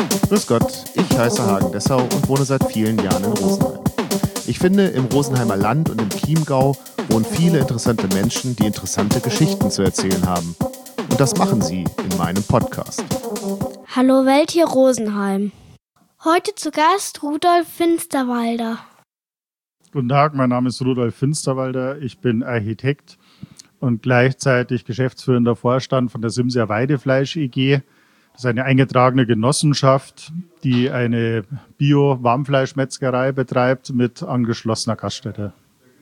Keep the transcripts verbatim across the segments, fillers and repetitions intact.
Grüß Gott, ich heiße Hagen Dessau und wohne seit vielen Jahren in Rosenheim. Ich finde, im Rosenheimer Land und im Chiemgau wohnen viele interessante Menschen, die interessante Geschichten zu erzählen haben. Und das machen sie in meinem Podcast. Hallo Welt hier Rosenheim. Heute zu Gast Rudolf Finsterwalder. Guten Tag, mein Name ist Rudolf Finsterwalder. Ich bin Architekt und gleichzeitig geschäftsführender Vorstand von der Simser Weidefleisch E G. Das ist eine eingetragene Genossenschaft, die eine Bio-Warmfleischmetzgerei betreibt mit angeschlossener Gaststätte.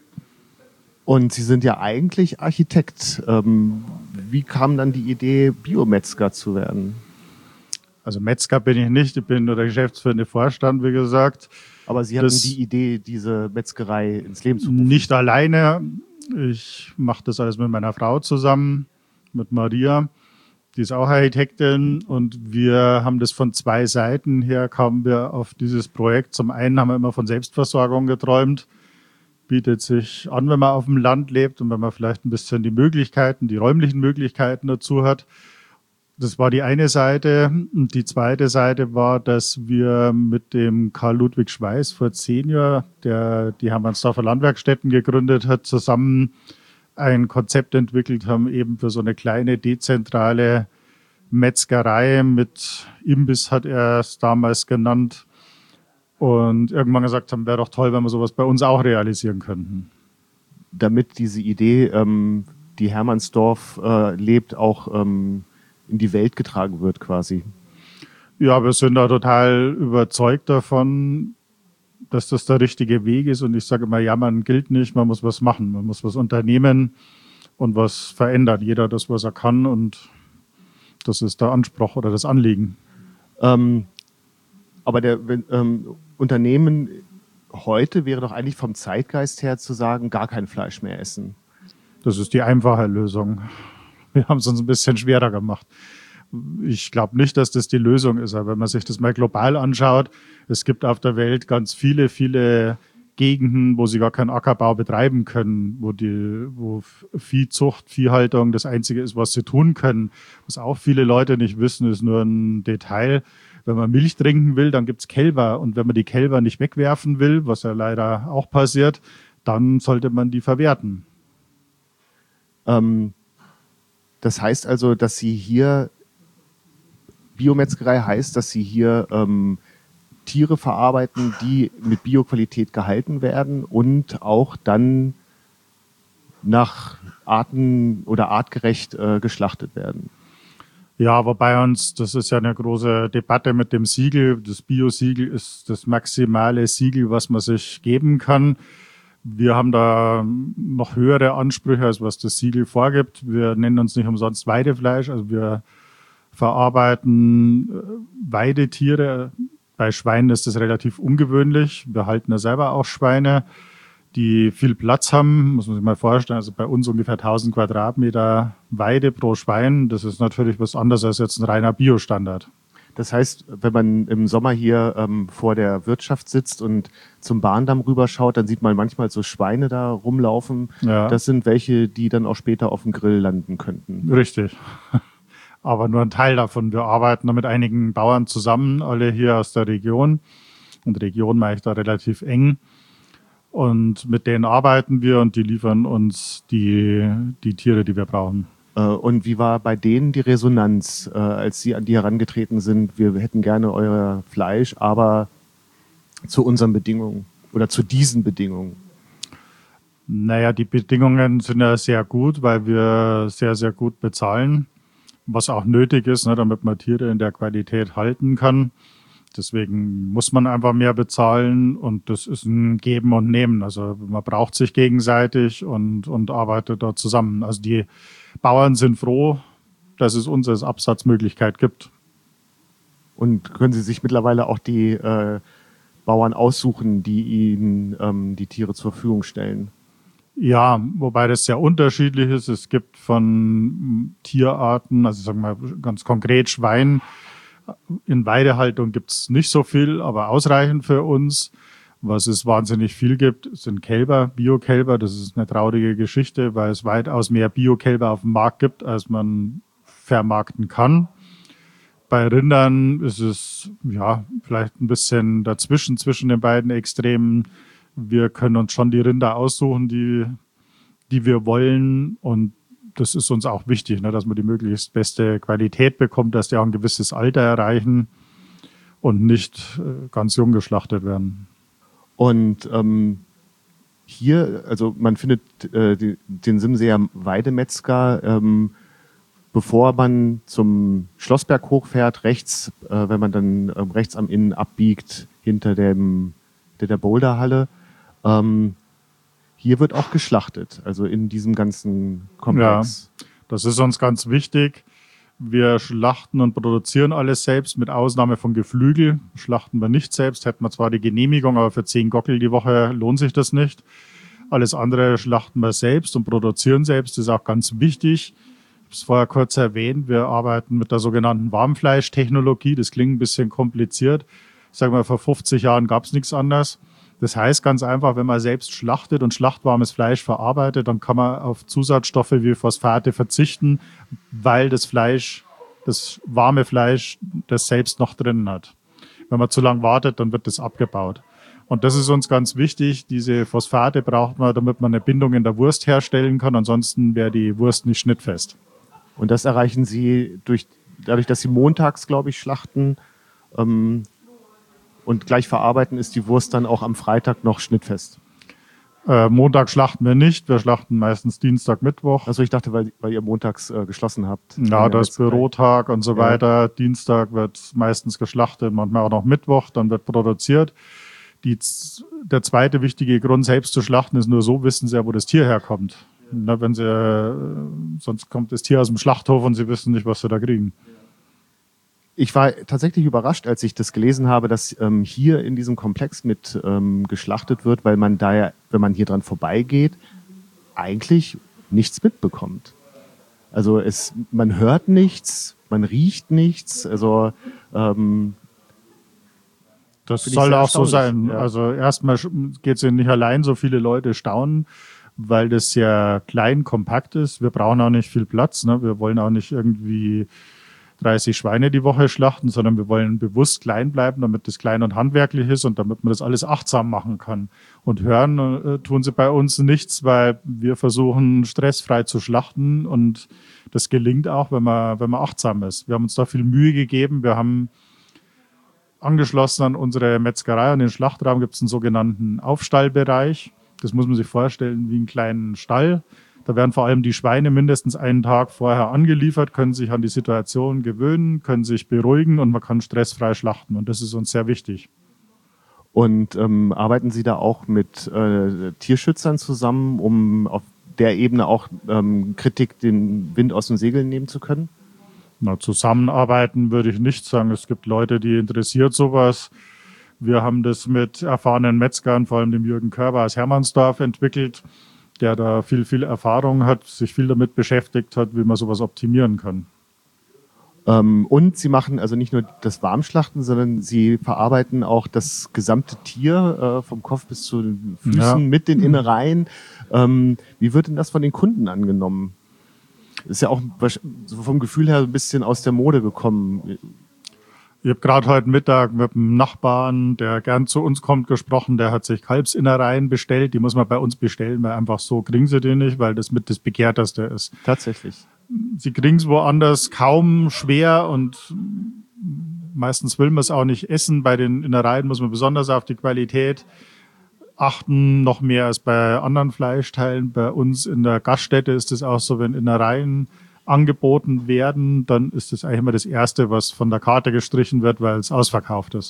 Und Sie sind ja eigentlich Architekt. Ähm, wie kam dann die Idee, Biometzger zu werden? Also Metzger bin ich nicht, ich bin nur der geschäftsführende Vorstand, wie gesagt. Aber Sie hatten die Idee, diese Metzgerei ins Leben zu rufen? Nicht alleine. Ich mache das alles mit meiner Frau zusammen, mit Maria. Die ist auch Architektin und wir haben das von zwei Seiten her, kamen wir auf dieses Projekt. Zum einen haben wir immer von Selbstversorgung geträumt. Bietet sich an, wenn man auf dem Land lebt und wenn man vielleicht ein bisschen die Möglichkeiten, die räumlichen Möglichkeiten dazu hat. Das war die eine Seite. Und die zweite Seite war, dass wir mit dem Karl Ludwig Schweiß vor zehn Jahren, der die Hermannsdorfer Landwerkstätten gegründet hat, zusammen ein Konzept entwickelt haben, eben für so eine kleine dezentrale Metzgerei mit Imbiss, hat er es damals genannt. Und irgendwann gesagt haben, wäre doch toll, wenn wir sowas bei uns auch realisieren könnten. Damit diese Idee, ähm, die Hermannsdorf äh, lebt, auch ähm, in die Welt getragen wird quasi. Ja, wir sind da total überzeugt davon, dass das der richtige Weg ist. Und ich sage immer, jammern gilt nicht, man muss was machen, man muss was unternehmen und was verändern. Jeder das, was er kann, und das ist der Anspruch oder das Anliegen. Ähm, aber der wenn, ähm, Unternehmen heute wäre doch eigentlich vom Zeitgeist her zu sagen, gar kein Fleisch mehr essen. Das ist die einfache Lösung. Wir haben es uns ein bisschen schwerer gemacht. Ich glaube nicht, dass das die Lösung ist, aber wenn man sich das mal global anschaut, es gibt auf der Welt ganz viele, viele Gegenden, wo sie gar keinen Ackerbau betreiben können, wo die, wo Viehzucht, Viehhaltung das Einzige ist, was sie tun können. Was auch viele Leute nicht wissen, ist nur ein Detail. Wenn man Milch trinken will, dann gibt's Kälber. Und wenn man die Kälber nicht wegwerfen will, was ja leider auch passiert, dann sollte man die verwerten. Ähm, das heißt also, dass Sie hier Biometzgerei heißt, dass Sie hier ähm, Tiere verarbeiten, die mit Bioqualität gehalten werden und auch dann nach Arten oder artgerecht äh, geschlachtet werden. Ja, wobei uns, das ist ja eine große Debatte mit dem Siegel. Das Bio-Siegel ist das maximale Siegel, was man sich geben kann. Wir haben da noch höhere Ansprüche, als was das Siegel vorgibt. Wir nennen uns nicht umsonst Weidefleisch, also wir verarbeiten Weidetiere. Bei Schweinen ist das relativ ungewöhnlich. Wir halten ja selber auch Schweine, die viel Platz haben. Muss man sich mal vorstellen, also bei uns ungefähr tausend Quadratmeter Weide pro Schwein. Das ist natürlich was anderes als jetzt ein reiner Biostandard. Das heißt, wenn man im Sommer hier ähm, vor der Wirtschaft sitzt und zum Bahndamm rüberschaut, dann sieht man manchmal so Schweine da rumlaufen. Ja. Das sind welche, die dann auch später auf dem Grill landen könnten. Richtig. Aber nur ein Teil davon. Wir arbeiten da mit einigen Bauern zusammen, alle hier aus der Region. Und Region mache ich da relativ eng. Und mit denen arbeiten wir und die liefern uns die, die Tiere, die wir brauchen. Äh, und wie war bei denen die Resonanz, äh, als Sie an die herangetreten sind? Wir hätten gerne euer Fleisch, aber zu unseren Bedingungen oder zu diesen Bedingungen. Naja, die Bedingungen sind ja sehr gut, weil wir sehr, sehr gut bezahlen. Was auch nötig ist, ne, damit man Tiere in der Qualität halten kann. Deswegen muss man einfach mehr bezahlen und das ist ein Geben und Nehmen. Also man braucht sich gegenseitig und, und arbeitet da zusammen. Also die Bauern sind froh, dass es uns als Absatzmöglichkeit gibt. Und können Sie sich mittlerweile auch die äh, Bauern aussuchen, die Ihnen ähm, die Tiere zur Verfügung stellen? Ja, wobei das sehr unterschiedlich ist. Es gibt von Tierarten, also sagen wir ganz konkret Schwein. In Weidehaltung gibt es nicht so viel, aber ausreichend für uns. Was es wahnsinnig viel gibt, sind Kälber, Biokälber. Das ist eine traurige Geschichte, weil es weitaus mehr Biokälber auf dem Markt gibt, als man vermarkten kann. Bei Rindern ist es ja vielleicht ein bisschen dazwischen, zwischen den beiden Extremen. Wir können uns schon die Rinder aussuchen, die, die wir wollen. Und das ist uns auch wichtig, ne, dass man die möglichst beste Qualität bekommt, dass die auch ein gewisses Alter erreichen und nicht äh, ganz jung geschlachtet werden. Und ähm, hier, also man findet äh, die, den Simseer Weidemetzger, ähm, bevor man zum Schlossberg hochfährt, rechts, äh, wenn man dann ähm, rechts am Inn abbiegt, hinter dem, der, der Boulderhalle. Ähm, hier wird auch geschlachtet, also in diesem ganzen Komplex. Ja, das ist uns ganz wichtig. Wir schlachten und produzieren alles selbst, mit Ausnahme von Geflügel. Schlachten wir nicht selbst, hätten wir zwar die Genehmigung, aber für zehn Gockel die Woche lohnt sich das nicht. Alles andere schlachten wir selbst und produzieren selbst, das ist auch ganz wichtig. Ich habe es vorher kurz erwähnt, wir arbeiten mit der sogenannten Warmfleischtechnologie. Das klingt ein bisschen kompliziert. Ich sage mal, vor fünfzig Jahren gab es nichts anderes. Das heißt ganz einfach, wenn man selbst schlachtet und schlachtwarmes Fleisch verarbeitet, dann kann man auf Zusatzstoffe wie Phosphate verzichten, weil das Fleisch, das warme Fleisch, das selbst noch drin hat. Wenn man zu lang wartet, dann wird das abgebaut. Und das ist uns ganz wichtig. Diese Phosphate braucht man, damit man eine Bindung in der Wurst herstellen kann. Ansonsten wäre die Wurst nicht schnittfest. Und das erreichen Sie durch, dadurch, dass Sie montags, glaube ich, schlachten ähm, und gleich verarbeiten, ist die Wurst dann auch am Freitag noch schnittfest. Äh, Montag schlachten wir nicht. Wir schlachten meistens Dienstag, Mittwoch. Also ich dachte, weil, weil ihr montags äh, geschlossen habt. Ja, das ist Bürotag und so Ja. weiter. Dienstag wird meistens geschlachtet, manchmal auch noch Mittwoch, dann wird produziert. Die, der zweite wichtige Grund, selbst zu schlachten, ist nur so, wissen Sie ja, wo das Tier herkommt. Na, wenn Sie, äh, sonst kommt das Tier aus dem Schlachthof und Sie wissen nicht, was Sie da kriegen. Ich war tatsächlich überrascht, als ich das gelesen habe, dass ähm, hier in diesem Komplex mit ähm, geschlachtet wird, weil man da ja, wenn man hier dran vorbeigeht, eigentlich nichts mitbekommt. Also es, man hört nichts, man riecht nichts. Also ähm, Das Finde ich soll sehr auch so sein. erstaunlich, ja. Also erstmal geht es ja nicht allein, so viele Leute staunen, weil das sehr klein, kompakt ist. Wir brauchen auch nicht viel Platz. Ne? Wir wollen auch nicht irgendwie dreißig Schweine die Woche schlachten, sondern wir wollen bewusst klein bleiben, damit das klein und handwerklich ist und damit man das alles achtsam machen kann. Und hören äh, tun sie bei uns nichts, weil wir versuchen, stressfrei zu schlachten und das gelingt auch, wenn man, wenn man achtsam ist. Wir haben uns da viel Mühe gegeben. Wir haben angeschlossen an unsere Metzgerei, an den Schlachtraum, gibt es einen sogenannten Aufstallbereich. Das muss man sich vorstellen wie einen kleinen Stall. Da werden vor allem die Schweine mindestens einen Tag vorher angeliefert, können sich an die Situation gewöhnen, können sich beruhigen und man kann stressfrei schlachten. Und das ist uns sehr wichtig. Und ähm, arbeiten Sie da auch mit äh, Tierschützern zusammen, um auf der Ebene auch ähm, Kritik den Wind aus den Segeln nehmen zu können? Na, zusammenarbeiten würde ich nicht sagen. Es gibt Leute, die interessiert sowas. Wir haben das mit erfahrenen Metzgern, vor allem dem Jürgen Körber aus Hermannsdorf, entwickelt, der da viel, viel Erfahrung hat, sich viel damit beschäftigt hat, wie man sowas optimieren kann. Ähm, und Sie machen also nicht nur das Warmschlachten, sondern Sie verarbeiten auch das gesamte Tier äh, vom Kopf bis zu den Füßen Ja. mit den Innereien. Ähm, wie wird denn das von den Kunden angenommen? Ist ja auch so vom Gefühl her ein bisschen aus der Mode gekommen. Ich habe gerade heute Mittag mit einem Nachbarn, der gern zu uns kommt, gesprochen. Der hat sich Kalbsinnereien bestellt. Die muss man bei uns bestellen, weil einfach so kriegen sie die nicht, weil das mit das Begehrteste ist. Tatsächlich. Sie kriegen es woanders kaum, schwer und meistens will man es auch nicht essen. Bei den Innereien muss man besonders auf die Qualität achten, noch mehr als bei anderen Fleischteilen. Bei uns in der Gaststätte ist es auch so, wenn Innereien angeboten werden, dann ist das eigentlich immer das Erste, was von der Karte gestrichen wird, weil es ausverkauft ist.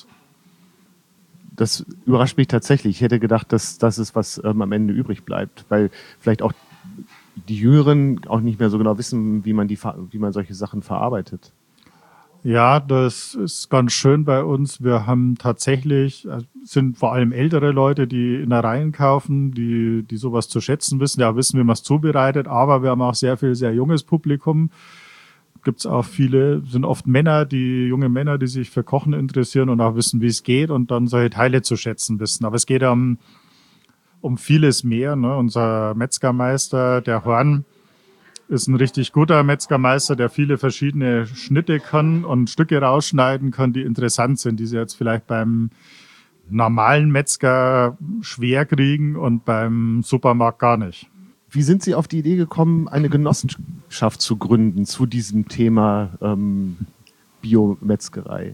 Das überrascht mich tatsächlich. Ich hätte gedacht, dass das ist, was ähm, am Ende übrig bleibt, weil vielleicht auch die Jüngeren auch nicht mehr so genau wissen, wie man die, wie man solche Sachen verarbeitet. Ja, das ist ganz schön bei uns. Wir haben tatsächlich, sind vor allem ältere Leute, die Innereien kaufen, die, die sowas zu schätzen wissen, ja wissen, wie man es zubereitet, aber wir haben auch sehr viel, sehr junges Publikum. Gibt es auch viele, sind oft Männer, die junge Männer, die sich für Kochen interessieren und auch wissen, wie es geht und dann solche Teile zu schätzen wissen. Aber es geht um, um vieles mehr. Ne? Unser Metzgermeister, der Horn, ist ein richtig guter Metzgermeister, der viele verschiedene Schnitte kann und Stücke rausschneiden kann, die interessant sind, die sie jetzt vielleicht beim normalen Metzger schwer kriegen und beim Supermarkt gar nicht. Wie sind Sie auf die Idee gekommen, eine Genossenschaft zu gründen zu diesem Thema ähm, Biometzgerei?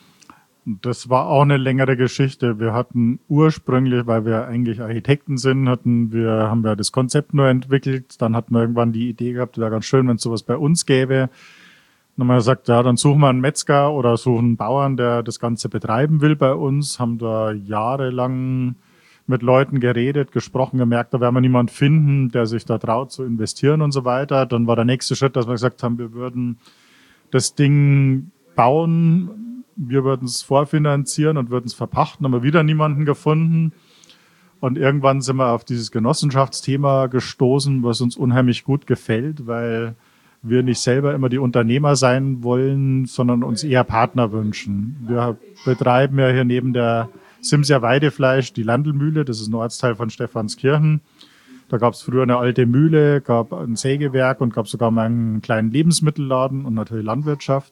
Das war auch eine längere Geschichte. Wir hatten ursprünglich, weil wir eigentlich Architekten sind, hatten wir, haben wir das Konzept nur entwickelt. Dann hatten wir irgendwann die Idee gehabt, wäre ganz schön, wenn es sowas bei uns gäbe. Dann haben wir gesagt, ja, dann suchen wir einen Metzger oder suchen einen Bauern, der das Ganze betreiben will bei uns. Haben da jahrelang mit Leuten geredet, gesprochen, gemerkt, da werden wir niemanden finden, der sich da traut zu investieren und so weiter. Dann war der nächste Schritt, dass wir gesagt haben, wir würden das Ding bauen, wir würden es vorfinanzieren und würden es verpachten, haben wir wieder niemanden gefunden. Und irgendwann sind wir auf dieses Genossenschaftsthema gestoßen, was uns unheimlich gut gefällt, weil wir nicht selber immer die Unternehmer sein wollen, sondern uns eher Partner wünschen. Wir betreiben ja hier neben der Simser Weidefleisch die Landelmühle, das ist ein Ortsteil von Stephanskirchen. Da gab es früher eine alte Mühle, gab ein Sägewerk und gab sogar mal einen kleinen Lebensmittelladen und natürlich Landwirtschaft.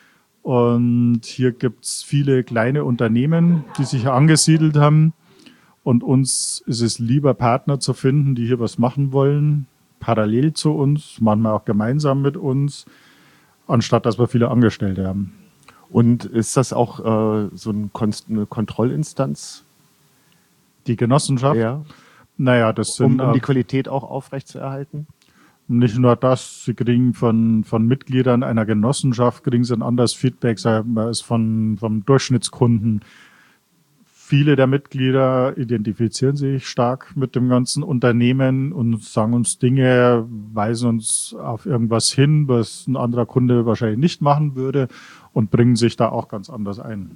Und hier gibt es viele kleine Unternehmen, die sich hier angesiedelt haben. Und uns ist es lieber, Partner zu finden, die hier was machen wollen, parallel zu uns, manchmal auch gemeinsam mit uns, anstatt dass wir viele Angestellte haben. Und ist das auch äh, so ein Kon- eine Kontrollinstanz? Die Genossenschaft? Ja. Naja, das sind... Um, um die äh, Qualität auch aufrechtzuerhalten? Nicht nur das, sie kriegen von, von Mitgliedern einer Genossenschaft, kriegen sie ein anderes Feedback, sagen wir, als von, vom Durchschnittskunden. Viele der Mitglieder identifizieren sich stark mit dem ganzen Unternehmen und sagen uns Dinge, weisen uns auf irgendwas hin, was ein anderer Kunde wahrscheinlich nicht machen würde und bringen sich da auch ganz anders ein.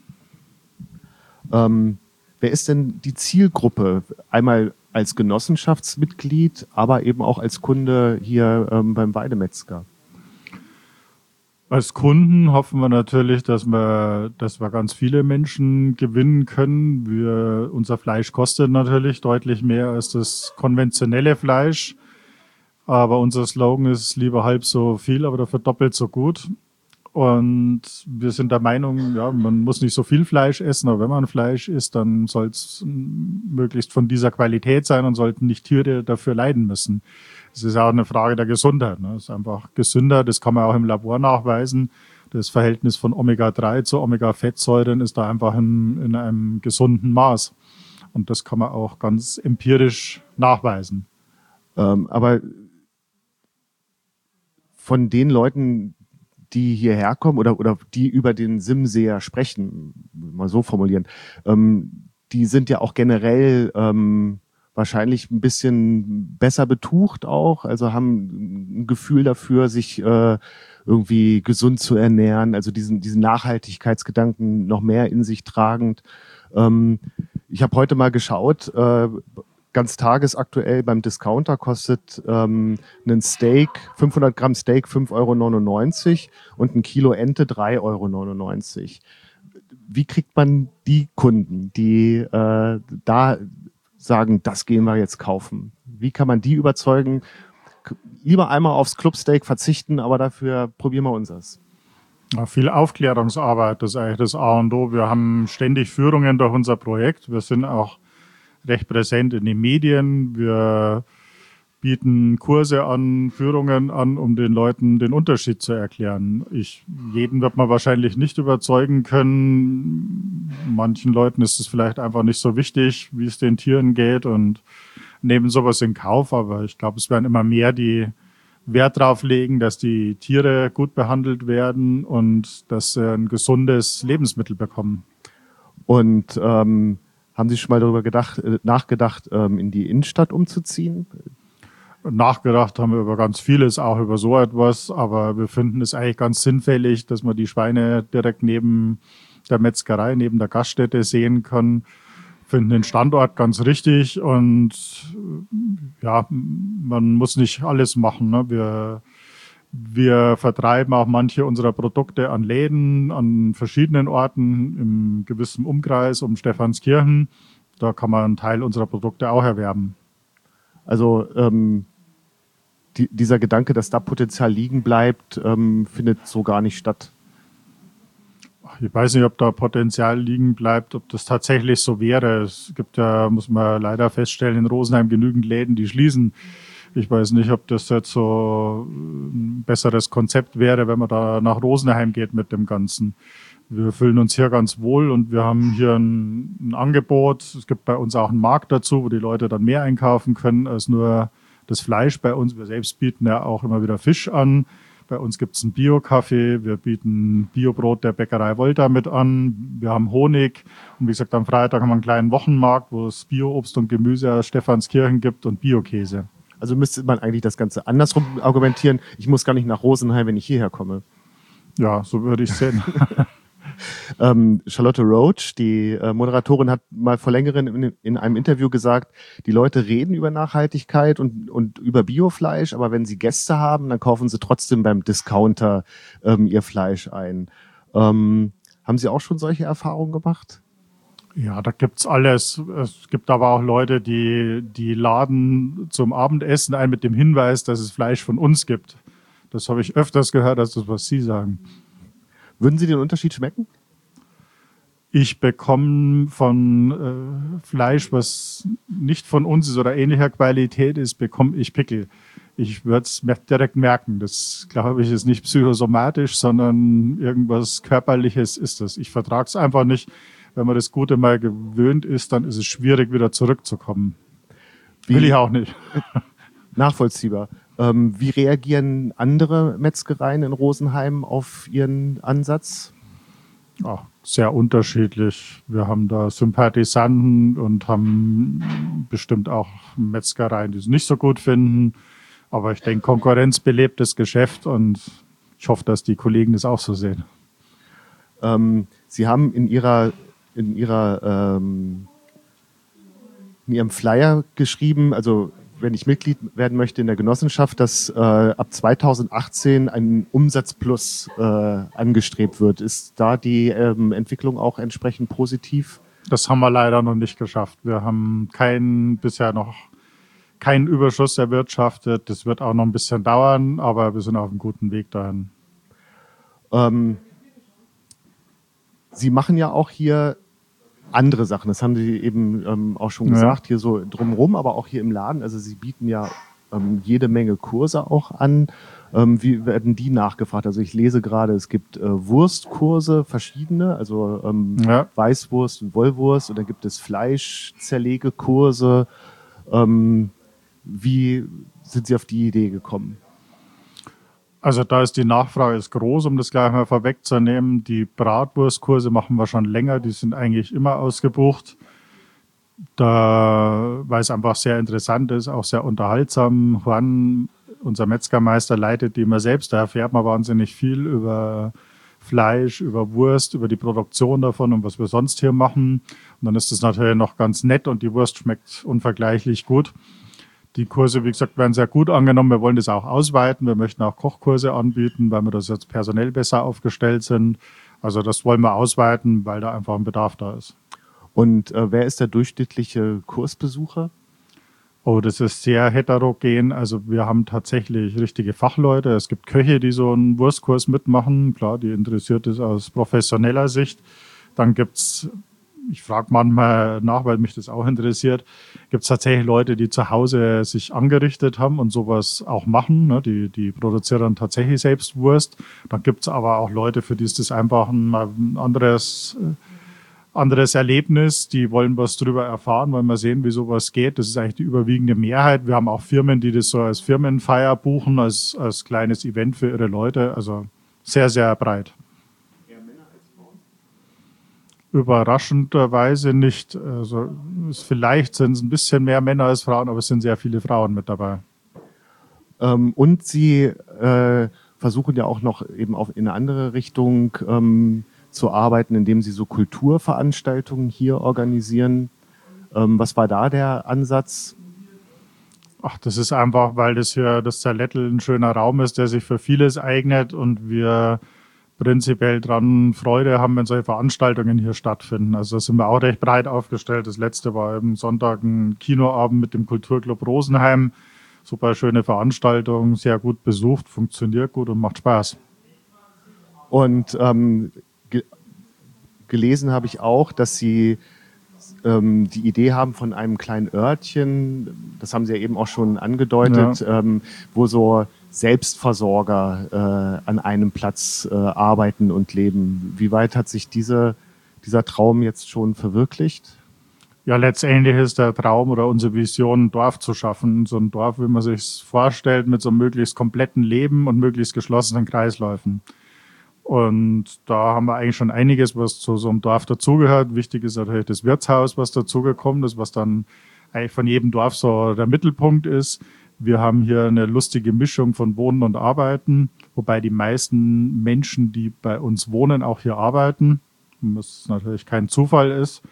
Ähm, wer ist denn die Zielgruppe? Einmal als Genossenschaftsmitglied, aber eben auch als Kunde hier ähm, beim Weidemetzger. Als Kunden hoffen wir natürlich, dass wir, dass wir ganz viele Menschen gewinnen können. Wir, unser Fleisch kostet natürlich deutlich mehr als das konventionelle Fleisch. Aber unser Slogan ist lieber halb so viel, aber dafür doppelt so gut. Und wir sind der Meinung, ja, man muss nicht so viel Fleisch essen, aber wenn man Fleisch isst, dann soll es möglichst von dieser Qualität sein und sollten nicht Tiere dafür leiden müssen. Es ist auch eine Frage der Gesundheit. Ne? Es ist einfach gesünder, das kann man auch im Labor nachweisen. Das Verhältnis von Omega drei zu Omega-Fettsäuren ist da einfach in, in einem gesunden Maß. Und das kann man auch ganz empirisch nachweisen. Ähm, aber von den Leuten, die hierher kommen oder, oder die über den Simseer sprechen, mal so formulieren, ähm, die sind ja auch generell ähm, wahrscheinlich ein bisschen besser betucht auch, also haben ein Gefühl dafür, sich äh, irgendwie gesund zu ernähren, also diesen, diesen Nachhaltigkeitsgedanken noch mehr in sich tragend. Ähm, ich habe heute mal geschaut, äh, ganz tagesaktuell beim Discounter kostet ähm, ein Steak, fünfhundert Gramm Steak fünf Euro neunundneunzig und ein Kilo Ente drei Euro neunundneunzig. Wie kriegt man die Kunden, die äh, da sagen, das gehen wir jetzt kaufen? Wie kann man die überzeugen? Lieber einmal aufs Clubsteak verzichten, aber dafür probieren wir unseres. Ja, viel Aufklärungsarbeit, das ist eigentlich das A und O. Wir haben ständig Führungen durch unser Projekt. Wir sind auch recht präsent in den Medien. Wir bieten Kurse an, Führungen an, um den Leuten den Unterschied zu erklären. Ich, jeden wird man wahrscheinlich nicht überzeugen können. Manchen Leuten ist es vielleicht einfach nicht so wichtig, wie es den Tieren geht und nehmen sowas in Kauf. Aber ich glaube, es werden immer mehr, die Wert darauf legen, dass die Tiere gut behandelt werden und dass sie ein gesundes Lebensmittel bekommen. Und ähm, haben Sie schon mal darüber gedacht, äh, nachgedacht, ähm, in die Innenstadt umzuziehen? Nachgedacht haben wir über ganz vieles, auch über so etwas, aber wir finden es eigentlich ganz sinnfällig, dass man die Schweine direkt neben der Metzgerei, neben der Gaststätte sehen kann. Finden den Standort ganz richtig und ja, man muss nicht alles machen. Ne? Wir, wir vertreiben auch manche unserer Produkte an Läden, an verschiedenen Orten im gewissen Umkreis um Stephanskirchen. Da kann man einen Teil unserer Produkte auch erwerben. Also ähm, die, dieser Gedanke, dass da Potenzial liegen bleibt, ähm, findet so gar nicht statt. Ich weiß nicht, ob da Potenzial liegen bleibt, ob das tatsächlich so wäre. Es gibt ja, muss man leider feststellen, in Rosenheim genügend Läden, die schließen. Ich weiß nicht, ob das jetzt so ein besseres Konzept wäre, wenn man da nach Rosenheim geht mit dem Ganzen. Wir fühlen uns hier ganz wohl und wir haben hier ein, ein Angebot. Es gibt bei uns auch einen Markt dazu, wo die Leute dann mehr einkaufen können als nur das Fleisch bei uns. Wir selbst bieten ja auch immer wieder Fisch an. Bei uns gibt es einen Bio-Kaffee. Wir bieten Biobrot der Bäckerei Volta mit an. Wir haben Honig. Und wie gesagt, am Freitag haben wir einen kleinen Wochenmarkt, wo es Bio-Obst und Gemüse aus Stephanskirchen gibt und Bio-Käse. Also müsste man eigentlich das Ganze andersrum argumentieren. Ich muss gar nicht nach Rosenheim, wenn ich hierher komme. Ja, so würde ich sehen. ähm, Charlotte Roach, die äh, Moderatorin, hat mal vor längerem in, in einem Interview gesagt, die Leute reden über Nachhaltigkeit und, und über Biofleisch, aber wenn sie Gäste haben, dann kaufen sie trotzdem beim Discounter ähm, ihr Fleisch ein. Ähm, haben Sie auch schon solche Erfahrungen gemacht? Ja, da gibt's alles. Es gibt aber auch Leute, die, die laden zum Abendessen ein mit dem Hinweis, dass es Fleisch von uns gibt. Das habe ich öfters gehört, als das, was Sie sagen. Würden Sie den Unterschied schmecken? Ich bekomme von äh, Fleisch, was nicht von uns ist oder ähnlicher Qualität ist, bekomme ich Pickel. Ich würde es direkt merken. Das, glaube ich, ist nicht psychosomatisch, sondern irgendwas Körperliches ist das. Ich vertrage es einfach nicht. Wenn man das Gute mal gewöhnt ist, dann ist es schwierig, wieder zurückzukommen. Wie? Will ich auch nicht. Nachvollziehbar. Ähm, wie reagieren andere Metzgereien in Rosenheim auf Ihren Ansatz? Ja, sehr unterschiedlich. Wir haben da Sympathisanten und haben bestimmt auch Metzgereien, die es nicht so gut finden. Aber ich denke, Konkurrenz belebt das Geschäft und ich hoffe, dass die Kollegen das auch so sehen. Ähm, Sie haben in Ihrer in ihrer ähm, in Ihrem Flyer geschrieben, also wenn ich Mitglied werden möchte in der Genossenschaft, dass äh, ab zweitausendachtzehn ein Umsatzplus äh, angestrebt wird. Ist da die ähm, Entwicklung auch entsprechend positiv? Das haben wir leider noch nicht geschafft. Wir haben keinen, bisher noch keinen Überschuss erwirtschaftet. Das wird auch noch ein bisschen dauern, aber wir sind auf einem guten Weg dahin. Ähm, Sie machen ja auch hier andere Sachen, das haben Sie eben ähm, auch schon gesagt, ja. Hier so drumherum, aber auch hier im Laden. Also Sie bieten ja ähm, jede Menge Kurse auch an. Ähm, wie werden die nachgefragt? Also ich lese gerade, es gibt äh, Wurstkurse, verschiedene, also ähm, ja. Weißwurst und Wollwurst, und dann gibt es Fleischzerlegekurse. Ähm, wie sind Sie auf die Idee gekommen? Also da ist die Nachfrage ist groß, um das gleich mal vorwegzunehmen. Die Bratwurstkurse machen wir schon länger, die sind eigentlich immer ausgebucht. Da, weil es einfach sehr interessant ist, auch sehr unterhaltsam. Juan, unser Metzgermeister, leitet die immer selbst. Da erfährt man wahnsinnig viel über Fleisch, über Wurst, über die Produktion davon und was wir sonst hier machen. Und dann ist das natürlich noch ganz nett und die Wurst schmeckt unvergleichlich gut. Die Kurse, wie gesagt, werden sehr gut angenommen. Wir wollen das auch ausweiten. Wir möchten auch Kochkurse anbieten, weil wir das jetzt personell besser aufgestellt sind. Also das wollen wir ausweiten, weil da einfach ein Bedarf da ist. Und äh, wer ist der durchschnittliche Kursbesucher? Oh, das ist sehr heterogen. Also wir haben tatsächlich richtige Fachleute. Es gibt Köche, die so einen Wurstkurs mitmachen. Klar, die interessiert es aus professioneller Sicht. Dann gibt's Ich frage manchmal nach, weil mich das auch interessiert, gibt es tatsächlich Leute, die zu Hause sich angerichtet haben und sowas auch machen. Ne? Die, die produzieren dann tatsächlich selbst Wurst. Dann gibt es aber auch Leute, für die ist das einfach ein, ein anderes, äh, anderes Erlebnis. Die wollen was drüber erfahren, wollen mal sehen, wie sowas geht. Das ist eigentlich die überwiegende Mehrheit. Wir haben auch Firmen, die das so als Firmenfeier buchen, als, als kleines Event für ihre Leute. Also sehr, sehr breit. Überraschenderweise nicht. Also vielleicht sind es ein bisschen mehr Männer als Frauen, aber es sind sehr viele Frauen mit dabei. Ähm, und Sie äh, versuchen ja auch noch eben auf, in eine andere Richtung ähm, zu arbeiten, indem Sie so Kulturveranstaltungen hier organisieren. Ähm, was war da der Ansatz? Ach, das ist einfach, weil das hier das Zerlettl ein schöner Raum ist, der sich für vieles eignet und wir prinzipiell dran Freude haben, wenn solche Veranstaltungen hier stattfinden. Also da sind wir auch recht breit aufgestellt. Das letzte war eben Sonntag ein Kinoabend mit dem Kulturclub Rosenheim, super schöne Veranstaltung, sehr gut besucht, funktioniert gut und macht Spaß. Und ähm, ge- gelesen habe ich auch, dass Sie ähm, die Idee haben von einem kleinen Örtchen, das haben Sie ja eben auch schon angedeutet, ja. ähm, wo so Selbstversorger äh, an einem Platz äh, arbeiten und leben. Wie weit hat sich diese, dieser Traum jetzt schon verwirklicht? Ja, letztendlich ist der Traum oder unsere Vision, ein Dorf zu schaffen. So ein Dorf, wie man sich es vorstellt, mit so einem möglichst kompletten Leben und möglichst geschlossenen Kreisläufen. Und da haben wir eigentlich schon einiges, was zu so einem Dorf dazugehört. Wichtig ist natürlich das Wirtshaus, was dazugekommen ist, was dann eigentlich von jedem Dorf so der Mittelpunkt ist. Wir haben hier eine lustige Mischung von Wohnen und Arbeiten, wobei die meisten Menschen, die bei uns wohnen, auch hier arbeiten, was natürlich kein Zufall ist.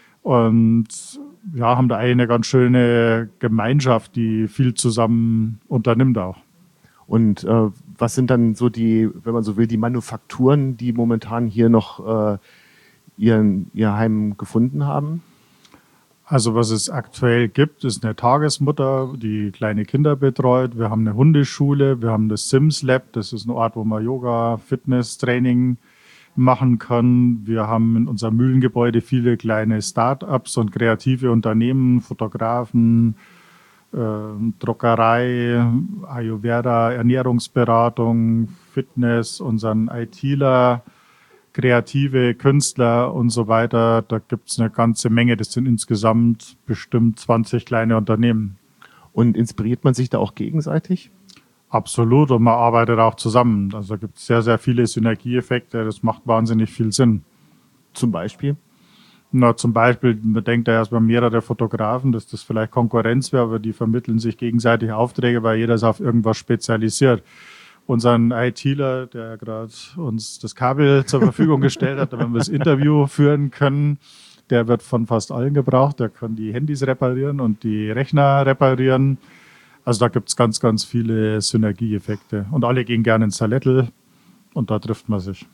Und ja, haben da eigentlich eine ganz schöne Gemeinschaft, die viel zusammen unternimmt auch. Und äh, was sind dann so die, wenn man so will, die Manufakturen, die momentan hier noch äh, ihren, ihr Heim gefunden haben? Also was es aktuell gibt, ist eine Tagesmutter, die kleine Kinder betreut. Wir haben eine Hundeschule, wir haben das Sims Lab, das ist ein Ort, wo man Yoga, Fitness, Training machen kann. Wir haben in unserem Mühlengebäude viele kleine Start-ups und kreative Unternehmen, Fotografen, äh, Druckerei, Ayurveda, Ernährungsberatung, Fitness, unseren ITler, kreative Künstler und so weiter. Da gibt es eine ganze Menge. Das sind insgesamt bestimmt zwanzig kleine Unternehmen. Und inspiriert man sich da auch gegenseitig? Absolut, und man arbeitet auch zusammen. Also da gibt es sehr, sehr viele Synergieeffekte. Das macht wahnsinnig viel Sinn. Zum Beispiel? Na, zum Beispiel, man denkt ja erstmal mehrere Fotografen, dass das vielleicht Konkurrenz wäre, aber die vermitteln sich gegenseitig Aufträge, weil jeder ist auf irgendwas spezialisiert. Unseren ITler, der gerade uns das Kabel zur Verfügung gestellt hat, damit wir das Interview führen können, der wird von fast allen gebraucht. Der kann die Handys reparieren und die Rechner reparieren. Also da gibt es ganz, ganz viele Synergieeffekte. Und alle gehen gerne ins Salettel und da trifft man sich.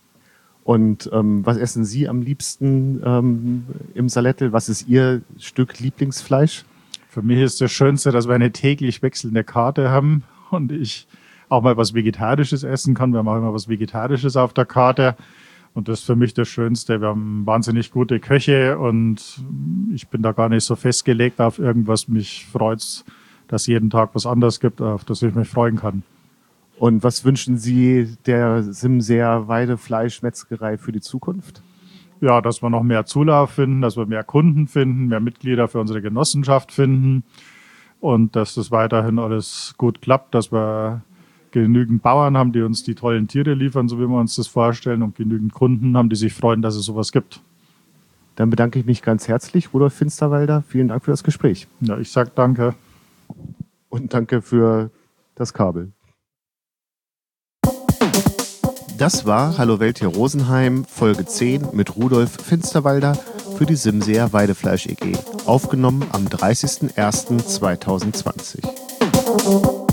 Und ähm, was essen Sie am liebsten ähm, im Salettel? Was ist Ihr Stück Lieblingsfleisch? Für mich ist das Schönste, dass wir eine täglich wechselnde Karte haben und ich auch mal was Vegetarisches essen kann. Wir haben auch immer was Vegetarisches auf der Karte. Und das ist für mich das Schönste. Wir haben wahnsinnig gute Köche und ich bin da gar nicht so festgelegt auf irgendwas. Mich freut's, dass es jeden Tag was anderes gibt, auf das ich mich freuen kann. Und was wünschen Sie der Simseer Weidefleischmetzgerei für die Zukunft? Ja, dass wir noch mehr Zulauf finden, dass wir mehr Kunden finden, mehr Mitglieder für unsere Genossenschaft finden und dass das weiterhin alles gut klappt, dass wir genügend Bauern haben, die uns die tollen Tiere liefern, so wie wir uns das vorstellen, und genügend Kunden haben, die sich freuen, dass es sowas gibt. Dann bedanke ich mich ganz herzlich, Rudolf Finsterwalder. Vielen Dank für das Gespräch. Ja, ich sage danke. Und danke für das Kabel. Das war Hallo Welt hier Rosenheim, Folge zehn mit Rudolf Finsterwalder für die Simseer Weidefleisch E G, aufgenommen am dreißigsten ersten zweitausendzwanzig.